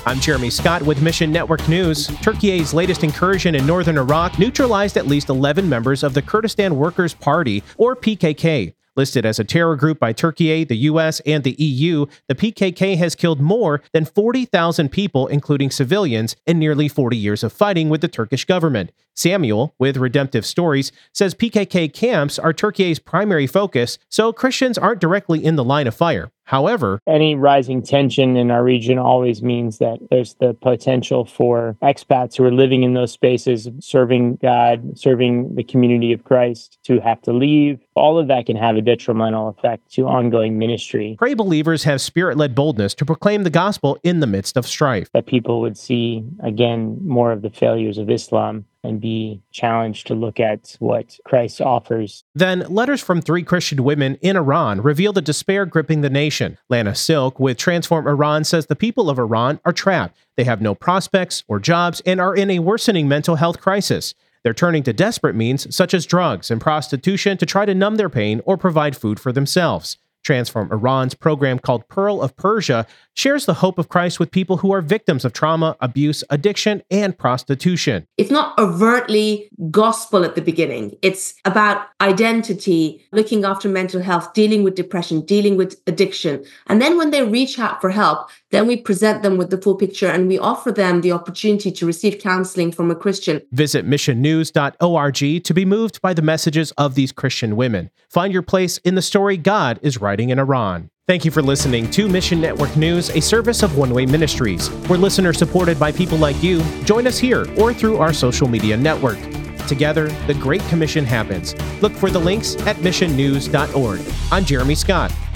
I'm Jeremy Scott with Mission Network News. Turkey's latest incursion in northern Iraq neutralized at least 11 members of the Kurdistan Workers' Party, or PKK. Listed as a terror group by Turkey, the U.S., and the EU, the PKK has killed more than 40,000 people, including civilians, in nearly 40 years of fighting with the Turkish government. Samuel, with Redemptive Stories, says PKK camps are Turkey's primary focus, so Christians aren't directly in the line of fire. However, any rising tension in our region always means that there's the potential for expats who are living in those spaces, serving God, serving the community of Christ, to have to leave. All of that can have a detrimental effect to ongoing ministry. Pray believers have spirit-led boldness to proclaim the gospel in the midst of strife. That people would see, again, more of the failures of Islam and be challenged to look at what Christ offers. Then, letters from 3 Christian women in Iran reveal the despair gripping the nation. Lana Silk with Transform Iran says the people of Iran are trapped. They have no prospects or jobs and are in a worsening mental health crisis. They're turning to desperate means such as drugs and prostitution to try to numb their pain or provide food for themselves. Transform Iran's program called Pearl of Persia shares the hope of Christ with people who are victims of trauma, abuse, addiction, and prostitution. It's not overtly gospel at the beginning. It's about identity, looking after mental health, dealing with depression, dealing with addiction. And then when they reach out for help, then we present them with the full picture and we offer them the opportunity to receive counseling from a Christian. Visit missionnews.org to be moved by the messages of these Christian women. Find your place in the story God is writing in Iran. Thank you for listening to Mission Network News, a service of One Way Ministries. We're listener-supported by people like you. Join us here or through our social media network. Together, the Great Commission happens. Look for the links at missionnews.org. I'm Jeremy Scott.